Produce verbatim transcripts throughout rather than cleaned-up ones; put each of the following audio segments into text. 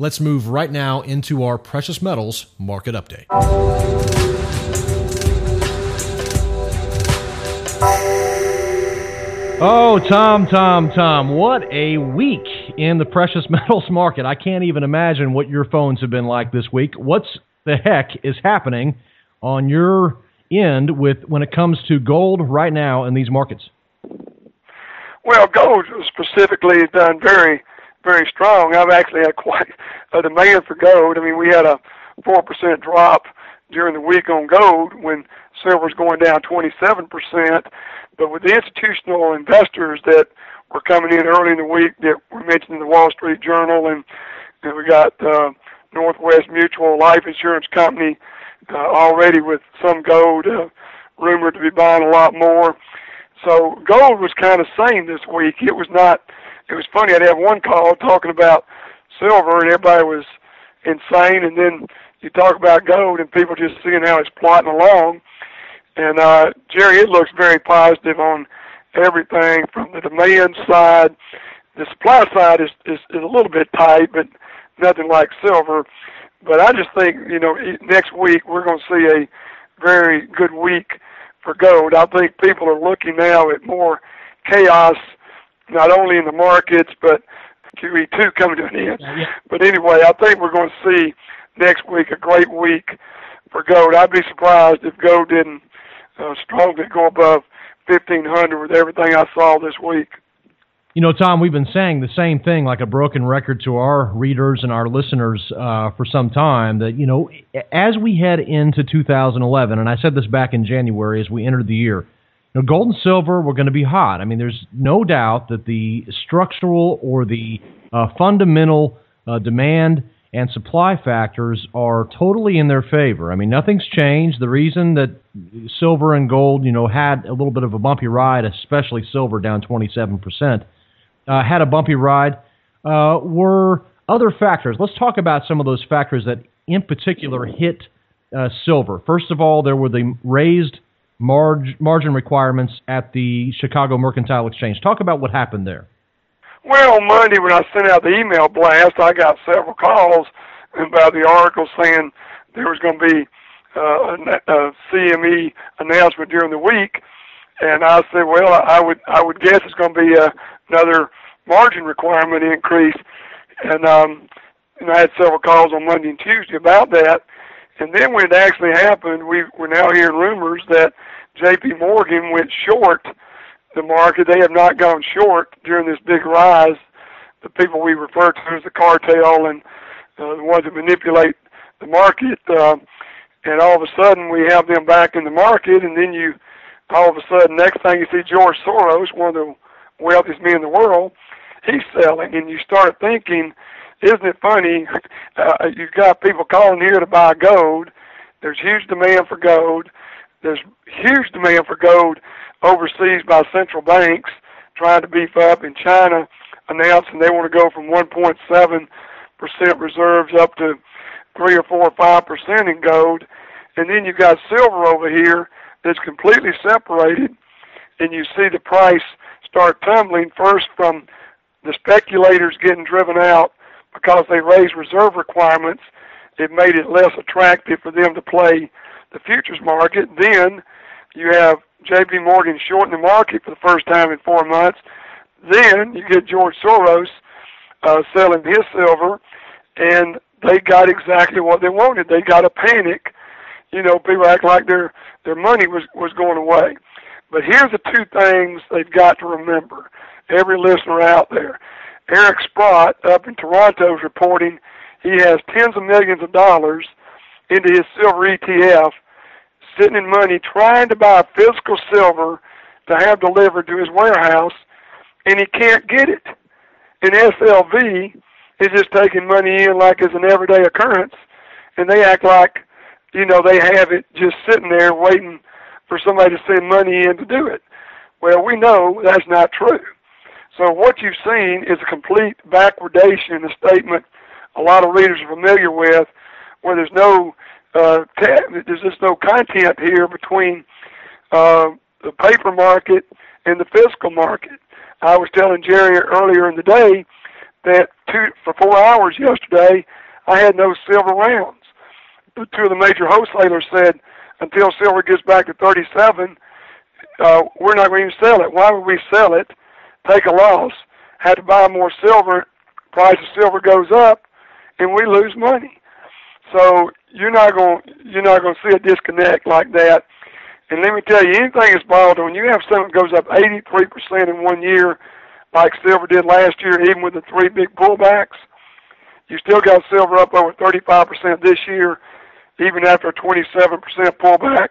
Let's move right now into our precious metals market update. Oh, Tom, Tom, Tom, what a week in the precious metals market. I can't even imagine what your phones have been like this week. What's the heck is happening on your end with when it comes to gold right now in these markets? Well, gold specifically has done very, very strong. I've actually had quite a demand for gold. I mean, we had a four percent drop during the week on gold when silver's going down twenty-seven percent. But with the institutional investors that were coming in early in the week that were mentioned in the Wall Street Journal, and, and we got uh, Northwest Mutual Life Insurance Company uh, already with some gold uh, rumored to be buying a lot more. So gold was kind of sane this week. It was not, it was funny, I'd have one call talking about silver and everybody was insane, and then you talk about gold and people just seeing how it's plotting along. And, uh, Jerry, it looks very positive on everything from the demand side. The supply side is, is, is a little bit tight, but nothing like silver. But I just think, you know, next week we're going to see a very good week for gold. I think people are looking now at more chaos, not only in the markets, but Q E two coming to an end. Yeah. But anyway, I think we're going to see next week a great week for gold. I'd be surprised if gold didn't Uh, strongly go above fifteen hundred with everything I saw this week. You know, Tom, we've been saying the same thing like a broken record to our readers and our listeners uh, for some time, that, you know, as we head into two thousand eleven, and I said this back in January as we entered the year, you know, gold and silver were going to be hot. I mean, there's no doubt that the structural or the uh, fundamental uh, demand and supply factors are totally in their favor. I mean, nothing's changed. The reason that silver and gold, you know, had a little bit of a bumpy ride, especially silver down twenty-seven percent, uh, had a bumpy ride, uh, were other factors. Let's talk about some of those factors that in particular hit uh, silver. First of all, there were the raised marg- margin requirements at the Chicago Mercantile Exchange. Talk about what happened there. Well, on Monday when I sent out the email blast, I got several calls about the article saying there was going to be uh, a, a C M E announcement during the week, and I said, well, I would I would guess it's going to be a, another margin requirement increase, and um, and I had several calls on Monday and Tuesday about that, and then when it actually happened, we we're now hearing rumors that J P Morgan went short the market. They have not gone short during this big rise. The people we refer to as the cartel and uh, the ones that manipulate the market, uh, and all of a sudden we have them back in the market, and then you, all of a sudden, next thing you see George Soros, one of the wealthiest men in the world, he's selling, and you start thinking, isn't it funny, uh, you've got people calling here to buy gold. There's huge demand for gold. There's huge demand for gold overseas by central banks trying to beef up, and China announcing they want to go from one point seven percent reserves up to three or four or five percent in gold. And then you've got silver over here that's completely separated, and you see the price start tumbling first from the speculators getting driven out because they raised reserve requirements. It made it less attractive for them to play the futures market. Then you have J P Morgan shorting the market for the first time in four months. Then you get George Soros uh, selling his silver, and they got exactly what they wanted. They got a panic. You know, people act like their their money was, was going away. But here's the two things they've got to remember, every listener out there. Eric Sprott up in Toronto is reporting he has tens of millions of dollars into his silver E T F, sitting in money trying to buy physical silver to have delivered to his warehouse, and he can't get it. And S L V is just taking money in like it's an everyday occurrence, and they act like, you know, they have it just sitting there waiting for somebody to send money in to do it. Well, we know that's not true. So what you've seen is a complete backwardation in the statement a lot of readers are familiar with, where there's no uh, te- there's just no content here between uh, the paper market and the physical market. I was telling Jerry earlier in the day that two for four hours yesterday, I had no silver rounds. The two of the major wholesalers said until silver gets back to thirty-seven, uh, we're not going to sell it. Why would we sell it, take a loss, have to buy more silver, price of silver goes up, and we lose money? So you're not going you're not going to see a disconnect like that. And let me tell you, anything is volatile. When you have something that goes up eighty-three percent in one year, like silver did last year, even with the three big pullbacks, you still got silver up over thirty-five percent this year, even after a twenty-seven percent pullback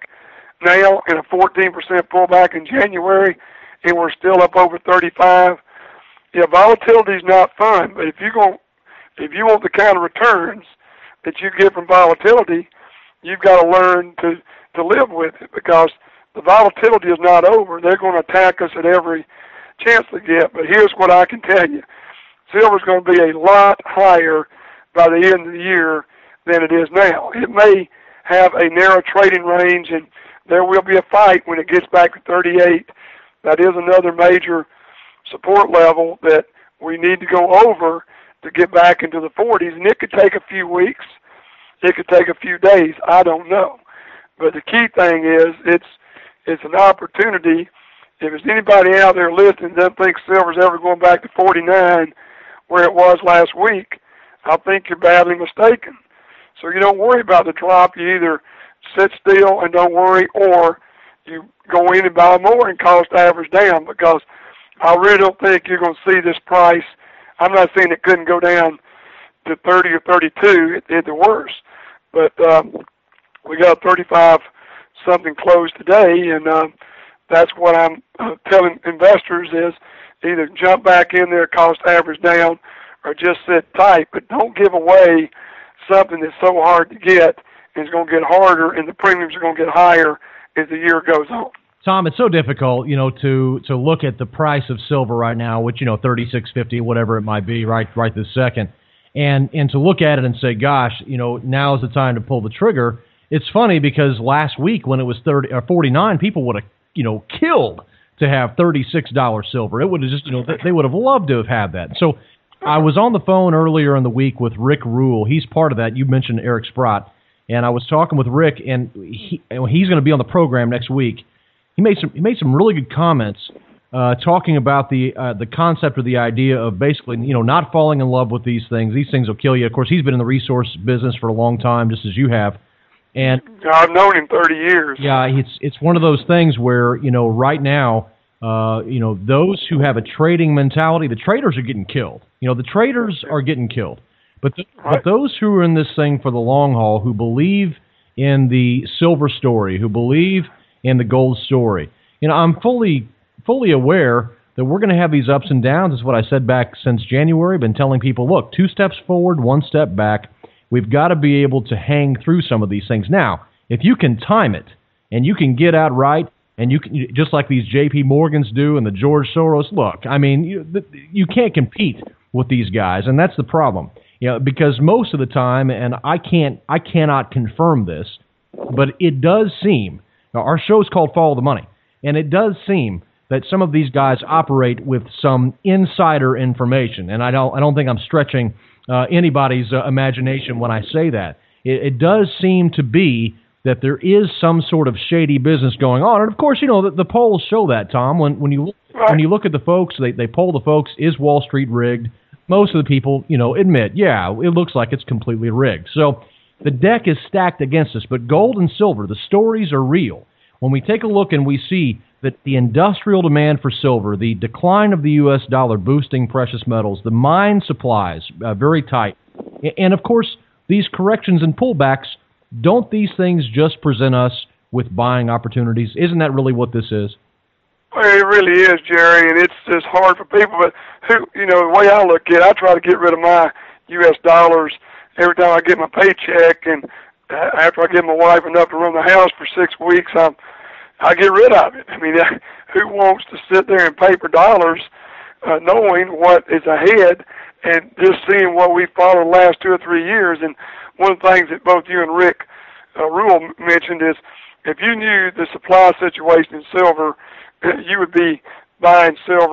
now and a fourteen percent pullback in January, and we're still up over thirty-five. Yeah, volatility is not fun, but if you go, if you want the kind of returns that you get from volatility, you've got to learn to, to live with it, because the volatility is not over. They're going to attack us at every chance they get. But here's what I can tell you. Silver's going to be a lot higher by the end of the year than it is now. It may have a narrow trading range, and there will be a fight when it gets back to thirty-eight. That is another major support level that we need to go over to get back into the forties, and it could take a few weeks. It could take a few days. I don't know. But the key thing is it's it's an opportunity. If there's anybody out there listening that doesn't think silver's ever going back to forty-nine where it was last week, I think you're badly mistaken. So you don't worry about the drop. You either sit still and don't worry, or you go in and buy more and cost average down, because I really don't think you're going to see this price. I'm not saying it couldn't go down to thirty or thirty-two at, at the worst, but um, we got thirty-five something closed today, and uh, that's what I'm uh, telling investors is either jump back in there, cost average down, or just sit tight, but don't give away something that's so hard to get, and it's going to get harder, and the premiums are going to get higher as the year goes on. Tom, it's so difficult, you know, to, to look at the price of silver right now, which, you know, thirty-six fifty, whatever it might be, right right this second, and and to look at it and say, gosh, you know, now is the time to pull the trigger. It's funny because last week when it was thirty or forty-nine, people would have, you know, killed to have thirty-six dollars silver. It would have just, you know, they would have loved to have had that. So I was on the phone earlier in the week with Rick Rule. He's part of that. You mentioned Eric Sprott, and I was talking with Rick, and he he's going to be on the program next week. He made some he made some really good comments uh, talking about the uh, the concept or the idea of basically, you know, not falling in love with these things. These things will kill you. Of course, he's been in the resource business for a long time, just as you have. And I've known him thirty years. Yeah, it's it's one of those things where, you know, right now, uh, you know, those who have a trading mentality, the traders are getting killed. You know, the traders are getting killed. But the, right. but those who are in this thing for the long haul, who believe in the silver story, who believe in the gold story, you know, I'm fully fully aware that we're going to have these ups and downs. It's what I said back since January. I've been telling people, look, two steps forward, one step back. We've got to be able to hang through some of these things. Now, if you can time it and you can get out right, and you can, just like these J P Morgans do and the George Soros, look, I mean, you, you can't compete with these guys, and that's the problem. You know, because most of the time, and I can't, I cannot confirm this, but it does seem, now our show's called Follow the Money, and it does seem that some of these guys operate with some insider information, and I don't, I don't think I'm stretching uh, anybody's uh, imagination when I say that. It, it does seem to be that there is some sort of shady business going on, and of course, you know, the, the polls show that, Tom. When when you when you look at the folks, they they poll the folks, is Wall Street rigged? Most of the people, you know, admit, yeah, it looks like it's completely rigged. So the deck is stacked against us, but gold and silver, the stories are real. When we take a look and we see that the industrial demand for silver, the decline of the U S dollar boosting precious metals, the mine supplies uh, very tight, and of course, these corrections and pullbacks, don't these things just present us with buying opportunities? Isn't that really what this is? Well, it really is, Jerry, and it's just hard for people. But who, you know, the way I look at it, I try to get rid of my U S dollars every time I get my paycheck, and after I give my wife enough to run the house for six weeks, I'm, I get rid of it. I mean, who wants to sit there and paper dollars, uh, knowing what is ahead and just seeing what we followed the last two or three years? And one of the things that both you and Rick uh, Rule mentioned is if you knew the supply situation in silver, you would be buying silver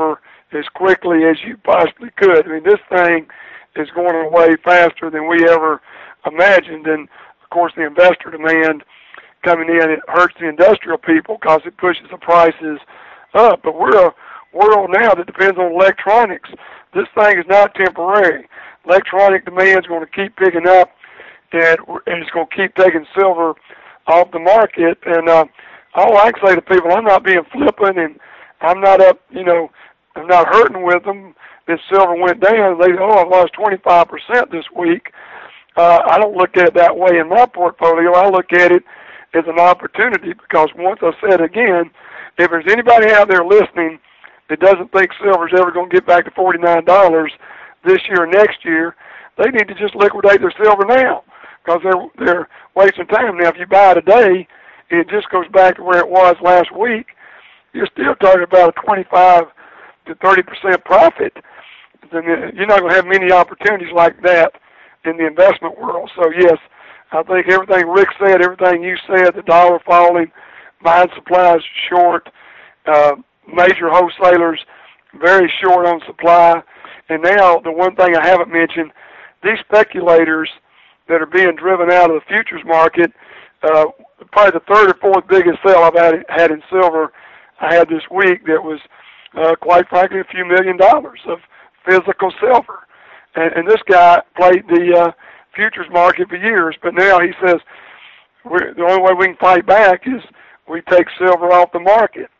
as quickly as you possibly could. I mean, this thing is going away faster than we ever imagined. And, of course, the investor demand coming in, it hurts the industrial people because it pushes the prices up. But we're a world now that depends on electronics. This thing is not temporary. Electronic demand is going to keep picking up, and, and it's going to keep taking silver off the market. And uh, all I can say to people, I'm not being flippant, and I'm not up, you know, I'm not hurting with them. This silver went down. They, oh, I've lost twenty-five percent this week. Uh, I don't look at it that way in my portfolio. I look at it as an opportunity because once I said again, if there's anybody out there listening that doesn't think silver's ever going to get back to forty-nine dollars this year or next year, they need to just liquidate their silver now because they're, they're wasting time. Now, if you buy today, and it just goes back to where it was last week, you're still talking about a twenty-five to thirty percent profit. Then you're not going to have many opportunities like that in the investment world. So, yes, I think everything Rick said, everything you said, the dollar falling, mine supplies short, uh, major wholesalers very short on supply. And now the one thing I haven't mentioned, these speculators that are being driven out of the futures market, uh, probably the third or fourth biggest sale I've had, had in silver I had this week that was, uh, quite frankly, a few million dollars of physical silver. And, and this guy played the uh, futures market for years, but now he says we're, the only way we can fight back is we take silver off the market.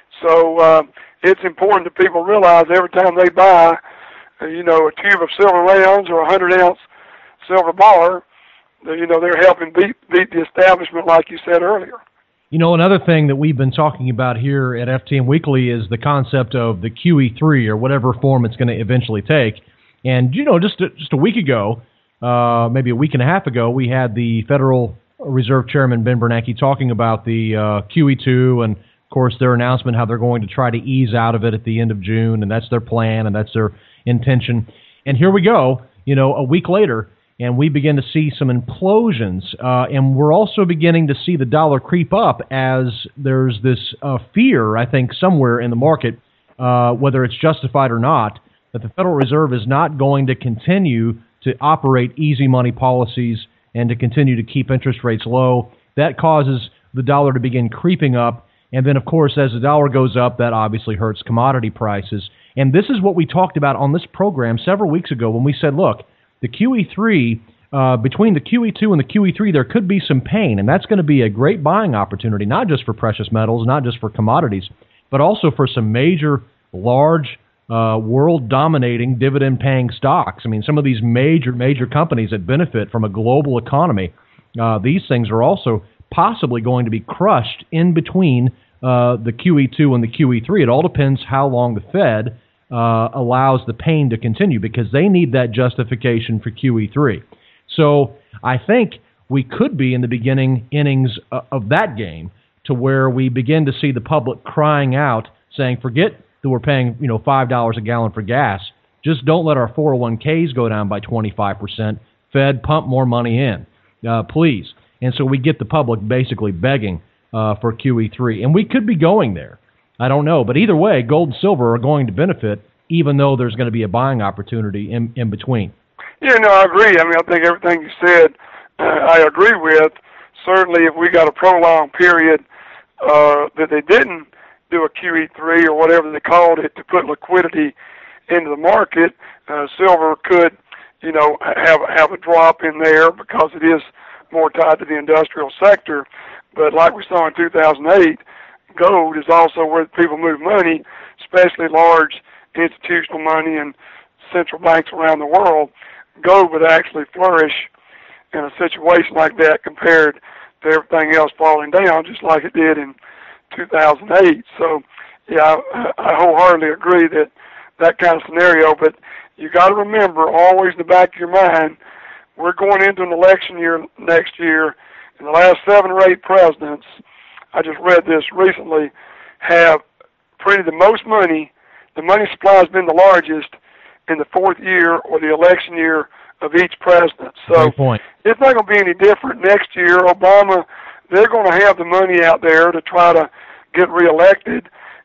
So uh, it's important that people realize every time they buy, uh, you know, a tube of silver rounds or a hundred ounce silver bar, that, you know, they're helping beat beat the establishment, like you said earlier. You know, another thing that we've been talking about here at F T M Weekly is the concept of the Q E three or whatever form it's going to eventually take. And, you know, just a, just a week ago, uh, maybe a week and a half ago, we had the Federal Reserve Chairman Ben Bernanke talking about the uh, Q E two and, of course, their announcement how they're going to try to ease out of it at the end of June, and that's their plan and that's their intention. And here we go, you know, a week later, and we begin to see some implosions, uh, and we're also beginning to see the dollar creep up as there's this uh, fear, I think, somewhere in the market, uh, whether it's justified or not, that the Federal Reserve is not going to continue to operate easy money policies and to continue to keep interest rates low. That causes the dollar to begin creeping up, and then, of course, as the dollar goes up, that obviously hurts commodity prices. And this is what we talked about on this program several weeks ago when we said, look, the Q E three, uh, between the Q E two and the Q E three, there could be some pain, and that's going to be a great buying opportunity, not just for precious metals, not just for commodities, but also for some major, large, uh, world-dominating, dividend-paying stocks. I mean, some of these major, major companies that benefit from a global economy, uh, these things are also possibly going to be crushed in between uh, the Q E two and the Q E three. It all depends how long the Fed Uh, allows the pain to continue because they need that justification for Q E three. So I think we could be in the beginning innings uh, of that game to where we begin to see the public crying out saying, forget that we're paying, you know, five dollars a gallon for gas. Just don't let our four oh one k's go down by twenty-five percent. Fed, pump more money in, uh, please. And so we get the public basically begging uh, for Q E three. And we could be going there. I don't know. But either way, gold and silver are going to benefit, even though there's going to be a buying opportunity in, in between. Yeah, no, I agree. I mean, I think everything you said, uh, I agree with. Certainly, if we got a prolonged period uh, that they didn't do a Q E three or whatever they called it to put liquidity into the market, uh, silver could, you know, have have a drop in there because it is more tied to the industrial sector. But like we saw in two thousand eight, gold is also where people move money, especially large institutional money and central banks around the world. Gold would actually flourish in a situation like that compared to everything else falling down, just like it did in two thousand eight. So, yeah, I, I wholeheartedly agree that that kind of scenario. But you got to remember, always in the back of your mind, we're going into an election year next year, and the last seven or eight presidents, I just read this recently, have printed the most money. The money supply has been the largest in the fourth year or the election year of each president. So it's not going to be any different next year. Obama, they're going to have the money out there to try to get reelected.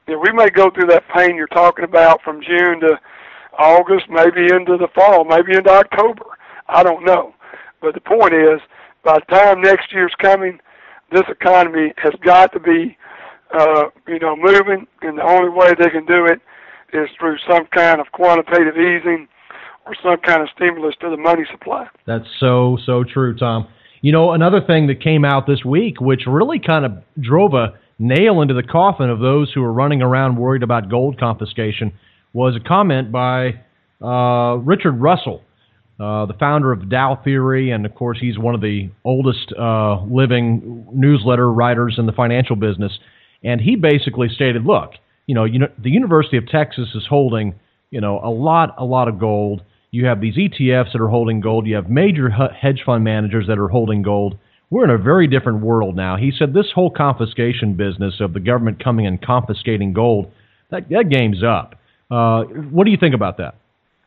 You know, we may go through that pain you're talking about from June to August, maybe into the fall, maybe into October. I don't know. But the point is, by the time next year's coming, this economy has got to be, uh, you know, moving, and the only way they can do it is through some kind of quantitative easing or some kind of stimulus to the money supply. That's so, so true, Tom. You know, another thing that came out this week, which really kind of drove a nail into the coffin of those who are running around worried about gold confiscation, was a comment by uh, Richard Russell, uh, the founder of Dow Theory, and of course he's one of the oldest uh, living newsletter writers in the financial business. And he basically stated, look, you know, you know, the University of Texas is holding, you know, a lot, a lot of gold. You have these E T Fs that are holding gold. You have major hedge fund managers that are holding gold. We're in a very different world now. He said this whole confiscation business of the government coming and confiscating gold, that, that game's up. Uh, what do you think about that?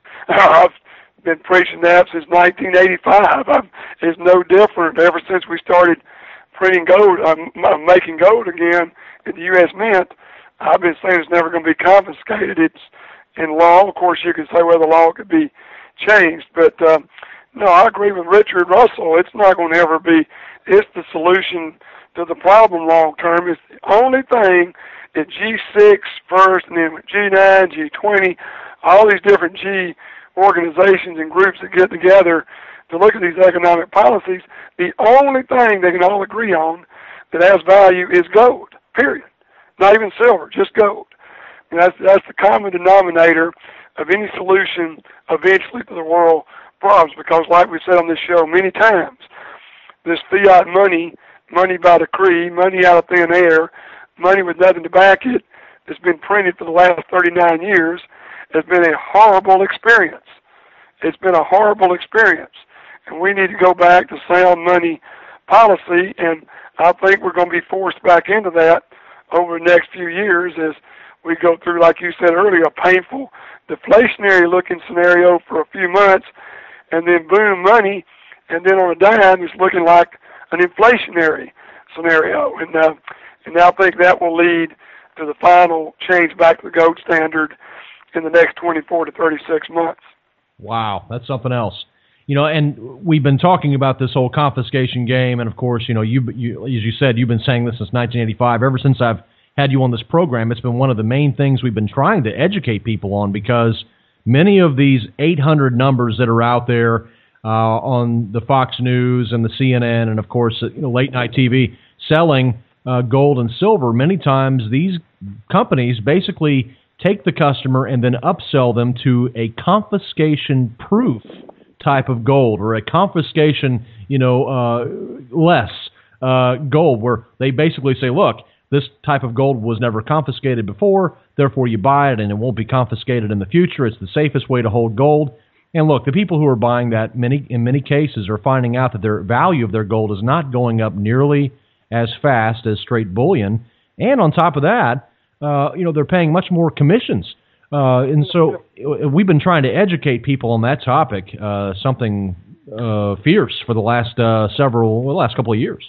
I've been preaching that since nineteen eighty-five. I'm, it's no different ever since we started printing gold, um, making gold again in the U S Mint. I've been saying it's never going to be confiscated. It's in law. Of course, you can say, well, the law could be changed. But, um, no, I agree with Richard Russell. It's not going to ever be. It's the solution to the problem long term. It's the only thing that G six first, and then G nine, G twenty, all these different G organizations and groups that get together to look at these economic policies, the only thing they can all agree on that has value is gold, period. Not even silver, just gold. And that's, that's the common denominator of any solution eventually to the world problems, because like we said on this show many times, this fiat money, money by decree, money out of thin air, money with nothing to back it, that's been printed for the last thirty-nine years, has been a horrible experience. It's been a horrible experience. And we need to go back to sound money policy, and I think we're going to be forced back into that over the next few years as we go through, like you said earlier, a painful, deflationary-looking scenario for a few months, and then boom, money, and then on a dime, it's looking like an inflationary scenario. And, uh, and I think that will lead to the final change back to the gold standard in the next twenty-four to thirty-six months. Wow, that's something else. You know, and we've been talking about this whole confiscation game, and of course, you know, you, you as you said, you've been saying this since nineteen eighty-five. Ever since I've had you on this program, it's been one of the main things we've been trying to educate people on, because many of these eight hundred numbers that are out there uh, on the Fox News and the C N N and, of course, you know, late night T V selling uh, gold and silver, many times these companies basically take the customer and then upsell them to a confiscation-proof type of gold, or a confiscation, you know, uh, less uh, gold, where they basically say, look, this type of gold was never confiscated before, therefore you buy it and it won't be confiscated in the future. It's the safest way to hold gold. And look, the people who are buying that, many in many cases, are finding out that their value of their gold is not going up nearly as fast as straight bullion. And on top of that, uh, you know, they're paying much more commissions. Uh, and so we've been trying to educate people on that topic, uh, something uh, fierce for the last uh, several, well, last couple of years.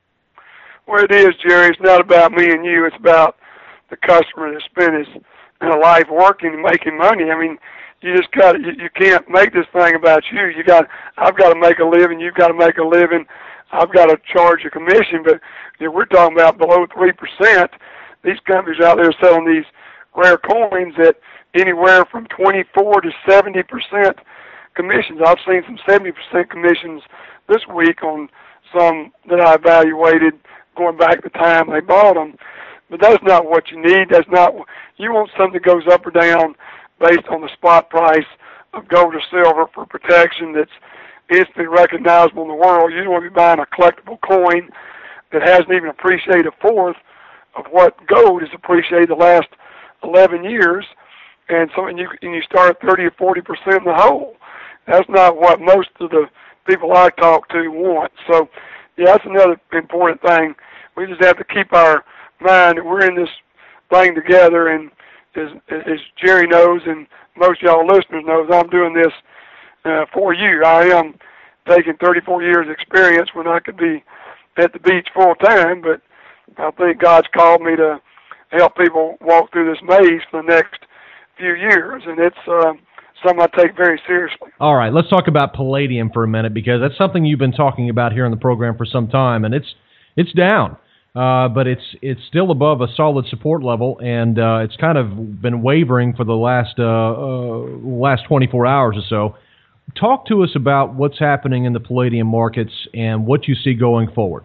Well, it is, Jerry. It's not about me and you. It's about the customer that spent his uh, life working and making money. I mean, you just got you, you can't make this thing about you. You got I've got to make a living. You've got to make a living. I've got to charge a commission. But you know, we're talking about below three percent. These companies out there selling these rare coins at anywhere from twenty-four to seventy percent commissions. I've seen some seventy percent commissions this week on some that I evaluated going back to the time they bought them. But that's not what you need. That's not you want something that goes up or down based on the spot price of gold or silver for protection that's instantly recognizable in the world. You don't want to be buying a collectible coin that hasn't even appreciated a fourth of what gold has appreciated the last eleven years, and so and you and you start thirty or forty percent in the hole. That's not what most of the people I talk to want. So, yeah, that's another important thing. We just have to keep our mind that we're in this thing together, and as, as Jerry knows and most of y'all listeners knows, I'm doing this uh, for you. I am taking thirty-four years experience when I could be at the beach full time, but I think God's called me to help people walk through this maze for the next few years, and it's uh, something I take very seriously. All right, let's talk about palladium for a minute, because that's something you've been talking about here on the program for some time, and it's it's down, uh, but it's it's still above a solid support level, and uh, it's kind of been wavering for the last uh, uh, last twenty-four hours or so. Talk to us about what's happening in the palladium markets and what you see going forward.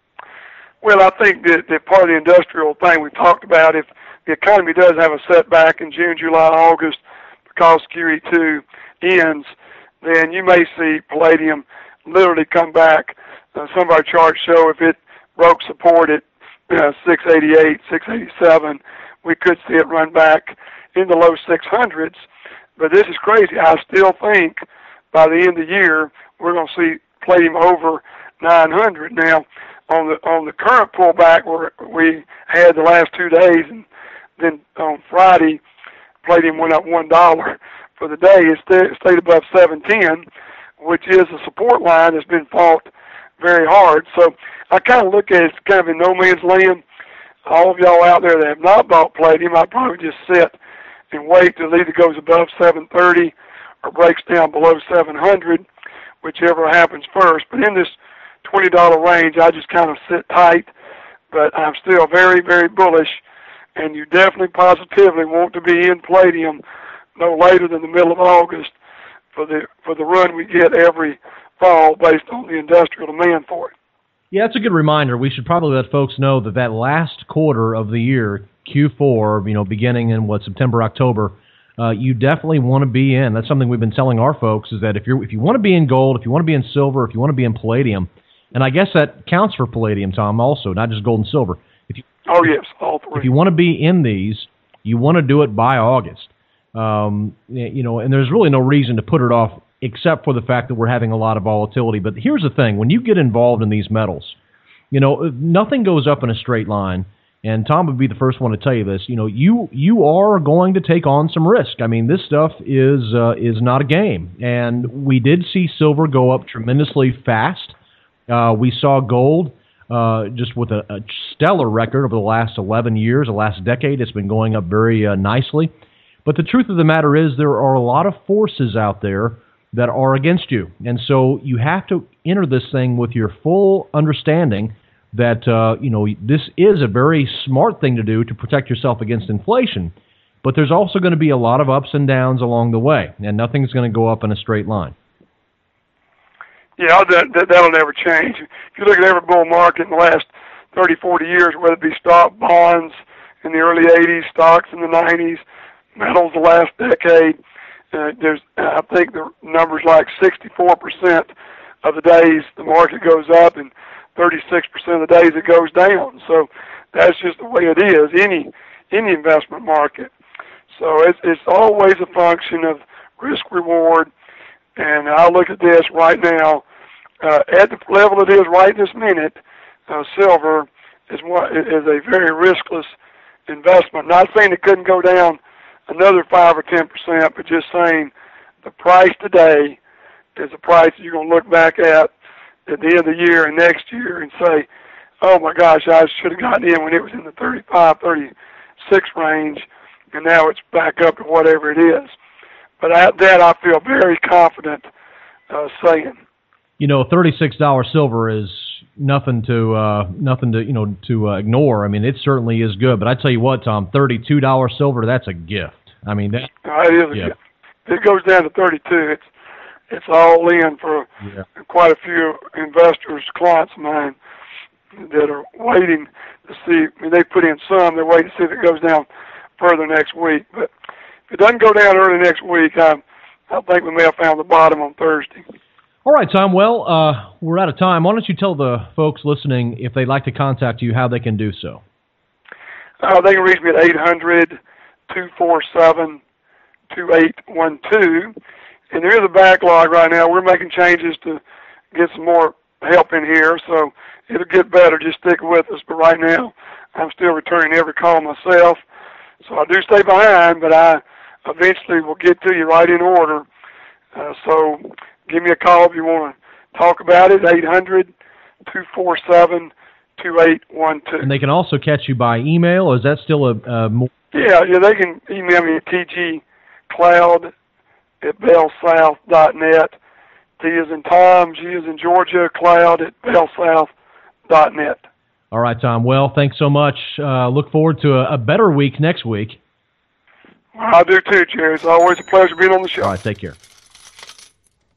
Well, I think that, that part of the industrial thing we talked about, if the economy does have a setback in June, July, August, because Q E two ends, then you may see palladium literally come back. Uh, some of our charts show if it broke support at uh, six eighty-eight, six eighty-seven, we could see it run back in the low six hundreds. But this is crazy. I still think by the end of the year, we're going to see palladium over nine hundred. Now, on the on the current pullback where we had the last two days, and then on Friday, palladium went up one dollar for the day. It stayed, stayed above seven ten, which is a support line that's been fought very hard. So I kind of look at it as kind of in no man's land. All of y'all out there that have not bought palladium, I'd probably just sit and wait till it either goes above seven thirty or breaks down below seven hundred, whichever happens first. But in this twenty dollar range, I just kind of sit tight, but I'm still very, very bullish, and you definitely positively want to be in palladium no later than the middle of August for the for the run we get every fall based on the industrial demand for it. Yeah, that's a good reminder. We should probably let folks know that that last quarter of the year, Q four, you know, beginning in what, September, October, uh, you definitely want to be in. That's something we've been telling our folks, is that if you're if you want to be in gold, if you want to be in silver, if you want to be in palladium, and I guess that counts for palladium, Tom, also, not just gold and silver. If you, oh, yes, all three. If you want to be in these, you want to do it by August. Um, you know, and there's really no reason to put it off except for the fact that we're having a lot of volatility. But here's the thing. When you get involved in these metals, you know, nothing goes up in a straight line. And Tom would be the first one to tell you this. You know, you you are going to take on some risk. I mean, this stuff is uh, is not a game. And we did see silver go up tremendously fast. Uh, we saw gold uh, just with a, a stellar record over the last eleven years, the last decade. It's been going up very uh, nicely. But the truth of the matter is there are a lot of forces out there that are against you. And so you have to enter this thing with your full understanding that, uh, you know, this is a very smart thing to do to protect yourself against inflation. But there's also going to be a lot of ups and downs along the way, and nothing's going to go up in a straight line. Yeah, that, that, that'll never change. If you look at every bull market in the last thirty, forty years, whether it be stock, bonds in the early eighties, stocks in the nineties, metals the last decade, uh, there's, I think the number's like sixty-four percent of the days the market goes up and thirty-six percent of the days it goes down. So that's just the way it is, any any investment market. So it's, it's always a function of risk-reward. And I look at this right now, uh, at the level it is right this minute, uh, silver is what is a very riskless investment. Not saying it couldn't go down another five or ten percent, but just saying the price today is a price you're going to look back at at the end of the year and next year and say, oh my gosh, I should have gotten in when it was in the thirty-five, thirty-six range, and now it's back up to whatever it is. But at that, I feel very confident uh, saying. You know, thirty-six dollars silver is nothing to uh, nothing to you know to uh, ignore. I mean, it certainly is good. But I tell you what, Tom, thirty-two dollars silver, that's a gift. I mean, that uh, it is a gift. If it goes down to thirty-two, it's it's all in for yeah. quite a few investors, clients of mine that are waiting to see. I mean, they put in some. They're waiting to see if it goes down further next week. But if it doesn't go down early next week, I, I think we may have found the bottom on Thursday. All right, Tom. Well, uh, we're out of time. Why don't you tell the folks listening, if they'd like to contact you, how they can do so? Uh, they can reach me at eight hundred, two four seven, two eight one two. And there is a backlog right now. We're making changes to get some more help in here, so it'll get better. Just stick with us. But right now, I'm still returning every call myself. So I do stay behind, but I eventually will get to you right in order. Uh, so give me a call if you want to talk about it, eight hundred, two four seven, two eight one two. And they can also catch you by email, or is that still a, a more... Yeah, yeah, they can email me at tgcloud at bell south dot net. T as in Tom, G as in Georgia, cloud at bell south dot net. All right, Tom. Well, thanks so much. Uh, look forward to a, a better week next week. I do too, Jerry. It's always a pleasure being on the show. All right, take care.